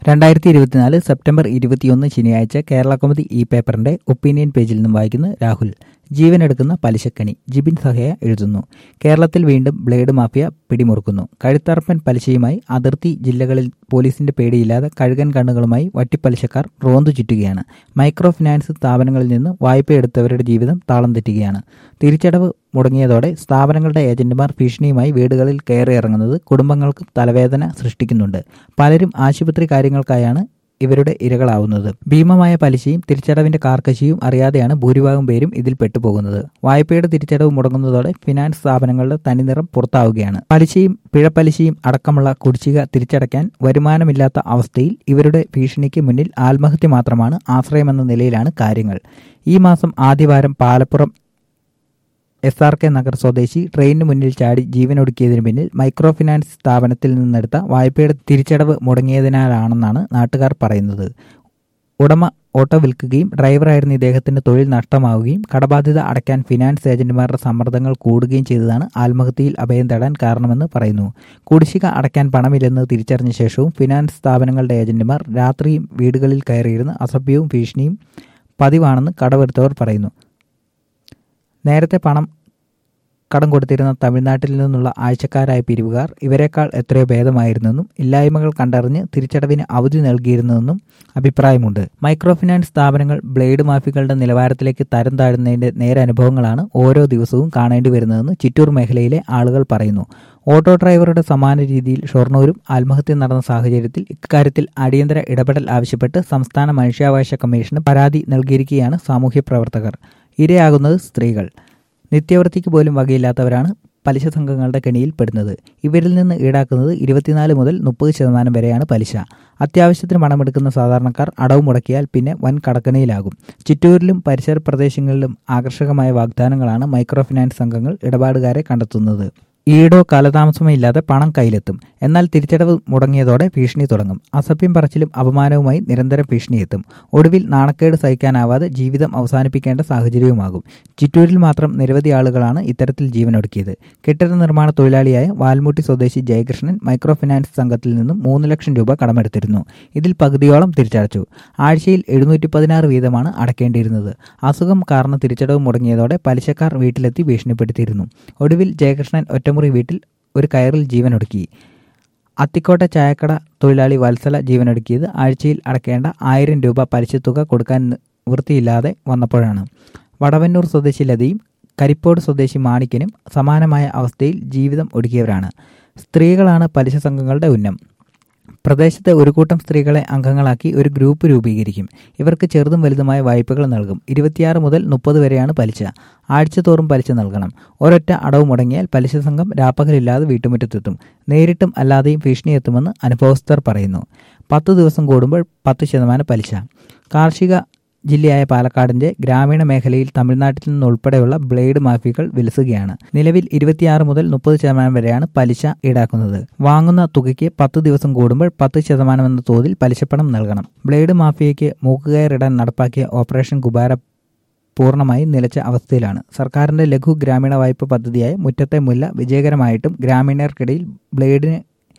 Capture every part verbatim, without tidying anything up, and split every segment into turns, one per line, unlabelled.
രണ്ടായിരത്തി ഇരുപത്തിനാല് സെപ്റ്റംബർ ഇരുപത്തിയൊന്ന് ശനിയാഴ്ച കേരള കൗമുദി ഇ പേപ്പറിന്റെ ഒപ്പീനിയൻ പേജിൽ നിന്നും വായിക്കുന്നു രാഹുൽ. ജീവനെടുക്കുന്ന പലിശക്കണി. ജിബിൻ സഹയ എഴുതുന്നു. കേരളത്തിൽ വീണ്ടും ബ്ലേഡ് മാഫിയ പിടിമുറുക്കുന്നു. കഴുത്തറപ്പൻ പലിശയുമായി അതിർത്തി ജില്ലകളിൽ പോലീസിന്റെ പേടിയില്ലാതെ കഴുകൻ കണ്ണുകളുമായി വട്ടിപ്പലിശക്കാർ റോന്തു ചുറ്റുകയാണ്. മൈക്രോ ഫിനാൻസ് സ്ഥാപനങ്ങളിൽ നിന്ന് വായ്പയെടുത്തവരുടെ ജീവിതം താളം തെറ്റുകയാണ്. തിരിച്ചടവ് മുടങ്ങിയതോടെ സ്ഥാപനങ്ങളുടെ ഏജന്റുമാർ ഭീഷണിയുമായി വീടുകളിൽ കയറിയിറങ്ങുന്നത് കുടുംബങ്ങൾക്ക് തലവേദന സൃഷ്ടിക്കുന്നുണ്ട്. പലരും ആശുപത്രി കാര്യങ്ങൾക്കായാണ് ഇവരുടെ ഇരകളാവുന്നത്. ഭീമമായ പലിശയും തിരിച്ചടവിന്റെ കാർക്കശിയും അറിയാതെയാണ് ഭൂരിഭാഗം പേരും ഇതിൽ പെട്ടുപോകുന്നത്. വായ്പയുടെ തിരിച്ചടവ് മുടങ്ങുന്നതോടെ ഫിനാൻസ് സ്ഥാപനങ്ങളുടെ തനിനിറം പുറത്താവുകയാണ്. പലിശയും പിഴപ്പലിശയും അടക്കമുള്ള കുടിശ്ശിക തിരിച്ചടയ്ക്കാൻ വരുമാനമില്ലാത്ത അവസ്ഥയിൽ ഇവരുടെ ഭീഷണിക്ക് മുന്നിൽ ആത്മഹത്യ മാത്രമാണ് ആശ്രയമെന്ന നിലയിലാണ് കാര്യങ്ങൾ. ഈ മാസം ആദ്യവാരം Palappuram S R K Nagar സ്വദേശി ട്രെയിനിന് മുന്നിൽ ചാടി ജീവനൊടുക്കിയതിനു പിന്നിൽ മൈക്രോ ഫിനാൻസ് സ്ഥാപനത്തിൽ നിന്നെടുത്ത വായ്പയുടെ തിരിച്ചടവ് മുടങ്ങിയതിനാലാണെന്നാണ് നാട്ടുകാർ പറയുന്നത്. ഉടമ ഓട്ടോ വിൽക്കുകയും ഡ്രൈവറായിരുന്ന ഇദ്ദേഹത്തിന് തൊഴിൽ നഷ്ടമാവുകയും കടബാധ്യത അടയ്ക്കാൻ ഫിനാൻസ് ഏജന്റുമാരുടെ സമ്മർദ്ദങ്ങൾ കൂടുകയും ചെയ്തതാണ് ആത്മഹത്യയിൽ അഭയം തേടാൻ കാരണമെന്ന് പറയുന്നു. കുടിശ്ശിക അടയ്ക്കാൻ പണമില്ലെന്ന് തിരിച്ചറിഞ്ഞ ശേഷവും ഫിനാൻസ് സ്ഥാപനങ്ങളുടെ ഏജന്റുമാർ രാത്രിയും വീടുകളിൽ കയറിയിരുന്ന് അസഭ്യവും ഭീഷണിയും പതിവാണെന്ന് കടമെടുത്തവർ പറയുന്നു. നേരത്തെ പണം കടം കൊടുത്തിരുന്ന തമിഴ്നാട്ടിൽ നിന്നുള്ള ആഴ്ചക്കാരായ പിരിവുകാർ ഇവരെക്കാൾ എത്രയോ ഭേദമായിരുന്നെന്നും ഇല്ലായ്മകൾ കണ്ടറിഞ്ഞ് തിരിച്ചടവിന് അവധി നൽകിയിരുന്നെന്നും അഭിപ്രായമുണ്ട്. മൈക്രോ ഫിനാൻസ് സ്ഥാപനങ്ങൾ ബ്ലേഡ് മാഫിയകളുടെ നിലവാരത്തിലേക്ക് തരം താഴുന്നതിന്റെ നേരനുഭവങ്ങളാണ് ഓരോ ദിവസവും കാണേണ്ടി വരുന്നതെന്ന് ചിറ്റൂർ മേഖലയിലെ ആളുകൾ പറയുന്നു. ഓട്ടോ ഡ്രൈവറുടെ സമാന രീതിയിൽ ഷൊർണൂരും ആത്മഹത്യ നടന്ന സാഹചര്യത്തിൽ ഇക്കാര്യത്തിൽ അടിയന്തര ഇടപെടൽ ആവശ്യപ്പെട്ട് സംസ്ഥാന മനുഷ്യാവകാശ കമ്മീഷന് പരാതി നൽകിയിരിക്കുകയാണ് സാമൂഹ്യ പ്രവർത്തകർ. ഇരയാകുന്നത് സ്ത്രീകൾ. നിത്യവൃത്തിക്ക് പോലും വകയില്ലാത്തവരാണ് പലിശ സംഘങ്ങളുടെ കെണിയിൽ പെടുന്നത്. ഇവരിൽ നിന്ന് ഈടാക്കുന്നത് ഇരുപത്തിനാല് മുതൽ മുപ്പത് ശതമാനം വരെയാണ് പലിശ. അത്യാവശ്യത്തിന് പണമെടുക്കുന്ന സാധാരണക്കാർ അടവ് മുടക്കിയാൽ പിന്നെ വൻ കടക്കണിയിലാകും. ചിറ്റൂരിലും പരിസര പ്രദേശങ്ങളിലും ആകർഷകമായ വാഗ്ദാനങ്ങളാണ് മൈക്രോ ഫിനാൻസ് സംഘങ്ങൾ ഇടപാടുകാരെ കണ്ടെത്തുന്നത്. ഈടോ കാലതാമസമോ ഇല്ലാതെ പണം കയ്യിലെത്തും. എന്നാൽ തിരിച്ചടവ് മുടങ്ങിയതോടെ ഭീഷണി തുടങ്ങും. അസഭ്യം പറച്ചിലും അപമാനവുമായി നിരന്തരം ഭീഷണിയെത്തും. ഒടുവിൽ നാണക്കേട് സഹിക്കാനാവാതെ ജീവിതം അവസാനിപ്പിക്കേണ്ട സാഹചര്യവുമാകും. ചിറ്റൂരിൽ മാത്രം നിരവധി ആളുകളാണ് ഇത്തരത്തിൽ ജീവനൊടുക്കിയത്. കെട്ടിട നിർമ്മാണ തൊഴിലാളിയായ വാൽമുട്ടി സ്വദേശി ജയകൃഷ്ണൻ മൈക്രോ ഫിനാൻസ് സംഘത്തിൽ നിന്നും മൂന്ന് ലക്ഷം രൂപ കടമെടുത്തിരുന്നു. ഇതിൽ പകുതിയോളം തിരിച്ചടച്ചു. ആഴ്ചയിൽ എഴുന്നൂറ്റി പതിനാറ് വീതമാണ് അടക്കേണ്ടിയിരുന്നത്. അസുഖം കാരണം തിരിച്ചടവ് മുടങ്ങിയതോടെ പലിശക്കാർ വീട്ടിലെത്തി ഭീഷണിപ്പെടുത്തിയിരുന്നു. ഒടുവിൽ ജയകൃഷ്ണൻ ഒറ്റമുറി വീട്ടിൽ ഒരു കയറിൽ ജീവനൊടുക്കി. അത്തിക്കോട്ടെ ചായക്കട തൊഴിലാളി വത്സല ജീവനൊടുക്കിയത് ആഴ്ചയിൽ അടക്കേണ്ട ആയിരം രൂപ പലിശത്തുക കൊടുക്കാൻ വൃത്തിയില്ലാതെ വന്നപ്പോഴാണ്. വടവന്നൂർ സ്വദേശി ലതയും കരിപ്പോട് സ്വദേശി മാണിക്കനും സമാനമായ അവസ്ഥയിൽ ജീവിതം ഒടുക്കിയവരാണ്. സ്ത്രീകളാണ് പലിശ സംഘങ്ങളുടെ ഉന്നം. പ്രദേശത്തെ ഒരു കൂട്ടം സ്ത്രീകളെ അംഗങ്ങളാക്കി ഒരു ഗ്രൂപ്പ് രൂപീകരിക്കും. ഇവർക്ക് ചെറുതും വലുതുമായ വായ്പകൾ നൽകും. ഇരുപത്തിയാറ് മുതൽ മുപ്പത് വരെയാണ് പലിശ. ആഴ്ചതോറും പലിശ നൽകണം. ഒരൊറ്റ അടവ് മുടങ്ങിയാൽ പലിശ സംഘം രാപ്പകലില്ലാതെ വീട്ടുമുറ്റത്തെത്തും. നേരിട്ടും അല്ലാതെയും ഭീഷണി എത്തുമെന്ന് അനുഭവസ്ഥർ പറയുന്നു. പത്ത് ദിവസം കൂടുമ്പോൾ പത്ത് ശതമാനം പലിശ. കാർഷിക ജില്ലയായ പാലക്കാടിന്റെ ഗ്രാമീണ മേഖലയിൽ തമിഴ്നാട്ടിൽ നിന്നുൾപ്പെടെയുള്ള ബ്ലേഡ് മാഫിയകൾ വിലസുകയാണ്. നിലവിൽ ഇരുപത്തിയാറ് മുതൽ മുപ്പത് ശതമാനം വരെയാണ് പലിശ ഈടാക്കുന്നത്. വാങ്ങുന്ന തുകയ്ക്ക് പത്ത് ദിവസം കൂടുമ്പോൾ പത്ത് ശതമാനം എന്ന തോതിൽ പലിശപ്പണം നൽകണം. ബ്ലേഡ് മാഫിയയ്ക്ക് മൂക്കുകയറിടാൻ നടപ്പാക്കിയ ഓപ്പറേഷൻ കുബാര പൂർണ്ണമായി നിലച്ച അവസ്ഥയിലാണ്. സർക്കാരിന്റെ ലഘു ഗ്രാമീണ വായ്പ പദ്ധതിയായ മുറ്റത്തെ മുല്ല വിജയകരമായിട്ടും ഗ്രാമീണർക്കിടയിൽ ബ്ലേഡിന്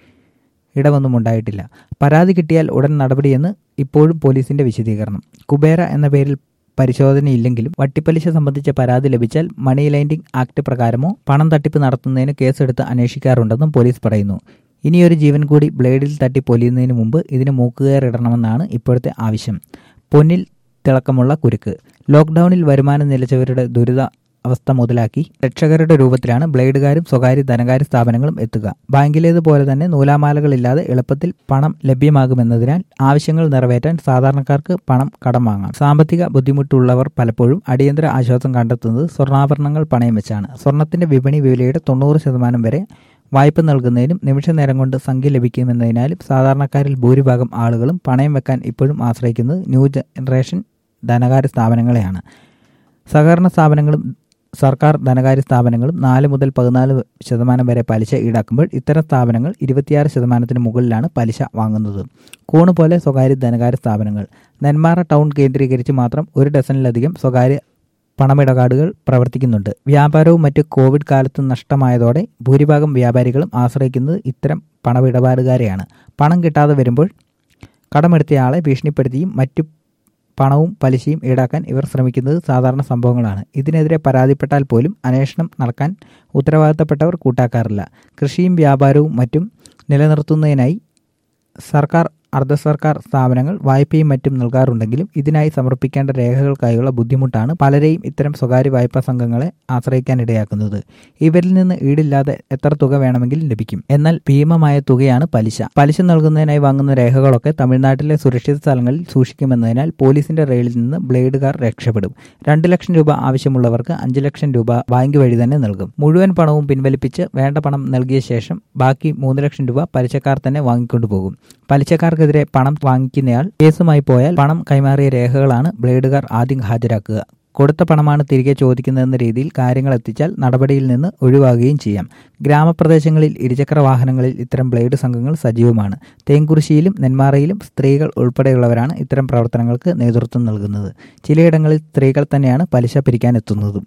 ഇടമൊന്നും ഉണ്ടായിട്ടില്ല. പരാതി കിട്ടിയാൽ ഉടൻ നടപടിയെന്ന് ഇപ്പോഴും പോലീസിന്റെ വിശദീകരണം. കുബേര എന്ന പേരിൽ പരിശോധനയില്ലെങ്കിലും വട്ടിപ്പലിശ സംബന്ധിച്ച പരാതി ലഭിച്ചാൽ മണി ലെൻഡിംഗ് ആക്ട് പ്രകാരമോ പണം തട്ടിപ്പ് നടത്തുന്നതിന് കേസെടുത്ത് അന്വേഷിക്കാറുണ്ടെന്നും പോലീസ് പറയുന്നു. ഇനിയൊരു ജീവൻ കൂടി ബ്ലേഡിൽ തട്ടി പൊലിയുന്നതിന് മുമ്പ് ഇതിന് മൂക്കുകയറിടണമെന്നാണ് ഇപ്പോഴത്തെ ആവശ്യം. പൊന്നിൽ തിളക്കമുള്ള കുരുക്ക്. ലോക്ക്ഡൌണിൽ വരുമാനം നിലച്ചവരുടെ ദുരിത അവസ്ഥ മുതലാക്കി രക്ഷകരുടെ രൂപത്തിലാണ് ബ്ലേഡുകാരും സ്വകാര്യ ധനകാര്യ സ്ഥാപനങ്ങളും എത്തുക. ബാങ്കിലേതുപോലെ തന്നെ നൂലാമാലകളില്ലാതെ എളുപ്പത്തിൽ പണം ലഭ്യമാകുമെന്നതിനാൽ ആവശ്യങ്ങൾ നിറവേറ്റാൻ സാധാരണക്കാർക്ക് പണം കടം വാങ്ങാം. സാമ്പത്തിക ബുദ്ധിമുട്ടുള്ളവർ പലപ്പോഴും അടിയന്തര ആശ്വാസം കണ്ടെത്തുന്നത് സ്വർണ്ണാഭരണങ്ങൾ പണയം വെച്ചാണ്. സ്വർണത്തിന്റെ വിപണി വിലയുടെ തൊണ്ണൂറ് ശതമാനം വരെ വായ്പ നൽകുന്നതിനും നിമിഷ നേരം കൊണ്ട് സംഖ്യ ലഭിക്കുമെന്നതിനാലും സാധാരണക്കാരിൽ ഭൂരിഭാഗം ആളുകളും പണയം വെക്കാൻ ഇപ്പോഴും ആശ്രയിക്കുന്നത് ന്യൂ ജനറേഷൻ ധനകാര്യ സ്ഥാപനങ്ങളെയാണ്. സഹകരണ സ്ഥാപനങ്ങളും സർക്കാർ ധനകാര്യ സ്ഥാപനങ്ങളും നാല് മുതൽ പതിനാല് ശതമാനം വരെ പലിശ ഈടാക്കുമ്പോൾ ഇത്തരം സ്ഥാപനങ്ങൾ ഇരുപത്തിയാറ് ശതമാനത്തിന് മുകളിലാണ് പലിശ വാങ്ങുന്നത്. കൂണ് പോലെ സ്വകാര്യ ധനകാര്യ സ്ഥാപനങ്ങൾ. നെന്മാറ ടൗൺ കേന്ദ്രീകരിച്ച് മാത്രം ഒരു ഡസനിലധികം സ്വകാര്യ പണമിടപാടുകൾ പ്രവർത്തിക്കുന്നുണ്ട്. വ്യാപാരവും മറ്റ് കോവിഡ് കാലത്ത് നഷ്ടമായതോടെ ഭൂരിഭാഗം വ്യാപാരികളും ആശ്രയിക്കുന്നത് ഇത്തരം പണമിടപാടുകാരെയാണ്. പണം കിട്ടാതെ വരുമ്പോൾ കടമെടുത്തയാളെ ഭീഷണിപ്പെടുത്തിയും മറ്റു പണവും പലിശയും ഈടാക്കാൻ ഇവർ ശ്രമിക്കുന്നത് സാധാരണ സംഭവങ്ങളാണ്. ഇതിനെതിരെ പരാതിപ്പെട്ടാൽ പോലും അന്വേഷണം നടക്കാൻ ഉത്തരവാദിത്തപ്പെട്ടവർ കൂട്ടാക്കാറില്ല. കൃഷിയും വ്യാപാരവും മറ്റും നിലനിർത്തുന്നതിനായി സർക്കാർ അർദ്ധ സർക്കാർ സ്ഥാപനങ്ങൾ വായ്പയും മറ്റും നൽകാറുണ്ടെങ്കിലും ഇതിനായി സമർപ്പിക്കേണ്ട രേഖകൾക്കായുള്ള ബുദ്ധിമുട്ടാണ് പലരെയും ഇത്തരം സ്വകാര്യ വായ്പാ സംഘങ്ങളെ ആശ്രയിക്കാനിടയാക്കുന്നത്. ഇവരിൽ നിന്ന് ഈടില്ലാതെ എത്ര തുക വേണമെങ്കിലും ലഭിക്കും. എന്നാൽ ഭീമമായ തുകയാണ് പലിശ. പലിശ നൽകുന്നതിനായി വാങ്ങുന്ന രേഖകളൊക്കെ തമിഴ്നാട്ടിലെ സുരക്ഷിത സ്ഥലങ്ങളിൽ സൂക്ഷിക്കുമെന്നതിനാൽ പോലീസിന്റെ റെയിലിൽ നിന്ന് ബ്ലേഡുകാർ രക്ഷപ്പെടും. രണ്ടു ലക്ഷം രൂപ ആവശ്യമുള്ളവർക്ക് അഞ്ചു ലക്ഷം രൂപ ബാങ്ക് വഴി തന്നെ നൽകും. മുഴുവൻ പണവും പിൻവലിപ്പിച്ച് വേണ്ട പണം നൽകിയ ശേഷം ബാക്കി മൂന്ന് ലക്ഷം രൂപ പലിശക്കാർ തന്നെ വാങ്ങിക്കൊണ്ടുപോകും. പലിശക്കാർക്കെതിരെ പണം വാങ്ങിക്കുന്നയാൾ കേസുമായി പോയാൽ പണം കൈമാറിയ രേഖകളാണ് ബ്ലേഡുകാർ ആദ്യം ഹാജരാക്കുക. കൊടുത്ത പണമാണ് തിരികെ ചോദിക്കുന്നതെന്ന രീതിയിൽ കാര്യങ്ങൾ എത്തിച്ചാൽ നടപടിയിൽ നിന്ന് ഒഴിവാകുകയും ചെയ്യാം. ഗ്രാമപ്രദേശങ്ങളിൽ ഇരുചക്ര വാഹനങ്ങളിൽ ഇത്തരം ബ്ലേഡ് സംഘങ്ങൾ സജീവമാണ്. തേങ്കുറിശ്ശിയിലും നെന്മാറയിലും സ്ത്രീകൾ ഉൾപ്പെടെയുള്ളവരാണ് ഇത്തരം പ്രവർത്തനങ്ങൾക്ക് നേതൃത്വം നൽകുന്നത്. ചിലയിടങ്ങളിൽ സ്ത്രീകൾ തന്നെയാണ് പലിശ പിരിക്കാൻ എത്തുന്നതും.